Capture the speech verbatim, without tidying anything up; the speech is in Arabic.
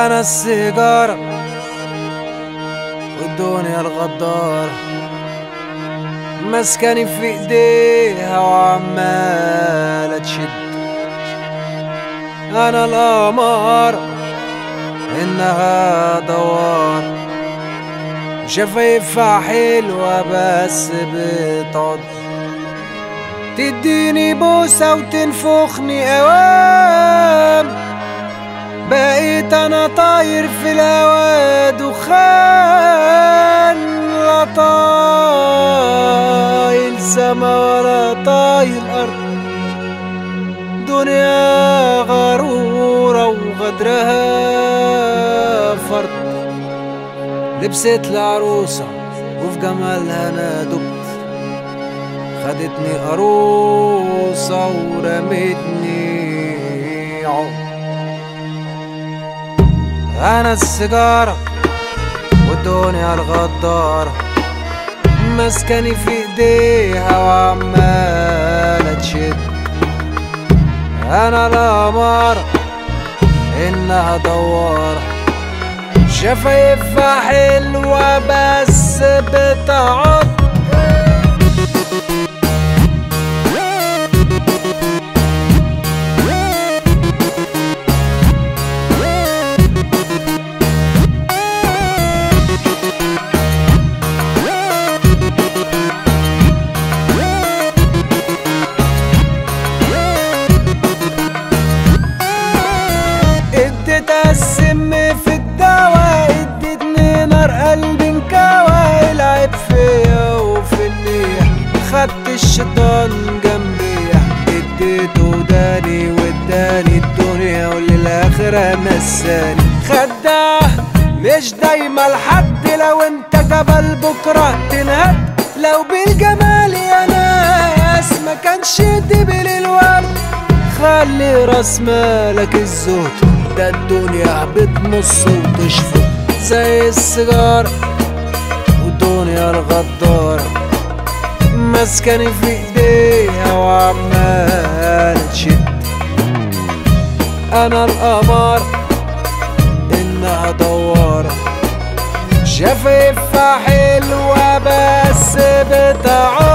أنا السيجارة والدنيا الغدارة مسكني في ايديها وعمالة تشد. أنا القمارة إنها دوار شفايفها حلوة بس بتعض، تديني بوسة وتنفخني أوام. بقيت أنا طاير في الهوا دخان، لا طايل سما ولا طايل أرض. دنيا غرورة وغدرها فرد، لبست العروسة وفي جمالها أنا دبت. خدتني قروصة ورمتني عقد. أنا السيجارة والدنيا الغدارة مسكني في ايديها وعمالة تشد. أنا القمارة إنها دوارة شفايفها حلوة بس بتعض. السم في الدواء ادتني نار قلبي انكوى. العب فيا وفي النيح خدت الشيطان جنبي، اديته وداني واداني الدنيا وللآخرة نساني. خداه مش دايما لحد، لو انت جبل بكرة تنهد. لو بالجمال يا ناس ما كانش دبل الورد. خلي راس مالك الزهد، ده الدنيا بتمص وتشفط زي السيجارة والدنيا الغدارة مسكني في ايديها وعمالة تشد. أنا القمارة إنها دوارة شفايفها حلوة بس بتعض.